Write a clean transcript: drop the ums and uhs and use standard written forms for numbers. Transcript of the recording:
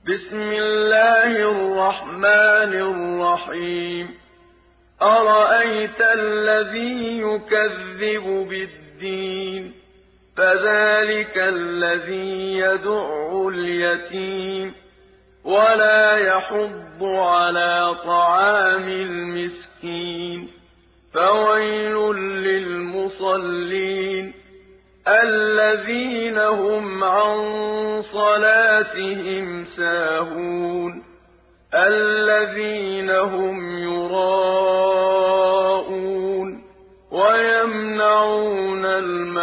بسم الله الرحمن الرحيم أرأيت الذي يكذب بالدين فذلك الذي يدع اليتيم ولا يحض على طعام المسكين فويل للمصلين الذين هم عن صلاتهم ساهون الذين هم يراءون ويمنعون الماعون